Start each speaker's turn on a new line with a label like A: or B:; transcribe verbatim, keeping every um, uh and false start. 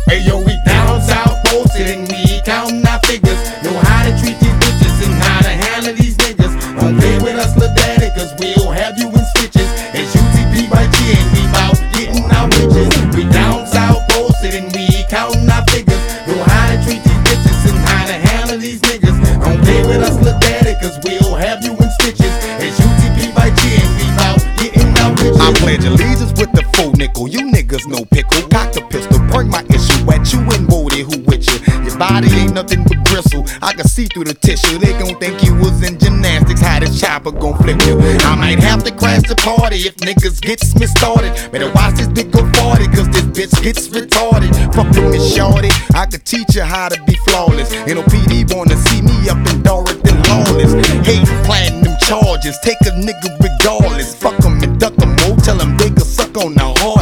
A: Hey yo, we down south posted and we counting our figures. Know how to treat these bitches and how to handle these niggas. Don't play with us, lil' daddy, cause we'll have you in stitches. It's U T P by G and we bout getting our riches. We down south posted and we counting our figures. Know how to treat these bitches and how to handle these niggas. Don't play with us, lil' daddy, cause we'll have you in stitches. It's U T P by G and we bout getting our riches.
B: I pledge allegiance with the full nickel. You niggas no pickle. Cock the pistol, bring my issue at you and Woody, who with you. Your body ain't nothing but gristle. I can see through the tissue. They gon' think you was in gymnastics. How this chopper gon' flip you? I might have to crash the party if niggas gets me started. Better watch this bitch go forty, cause this bitch gets retarded. Fuck with me, shorty. I could teach you how to be flawless. N O P D wanna see me up in Dorothy Lawless. Hate platinum charges, take a nigga regardless. Fuck 'em and duck 'em, oh, tell 'em they could suck on the hard.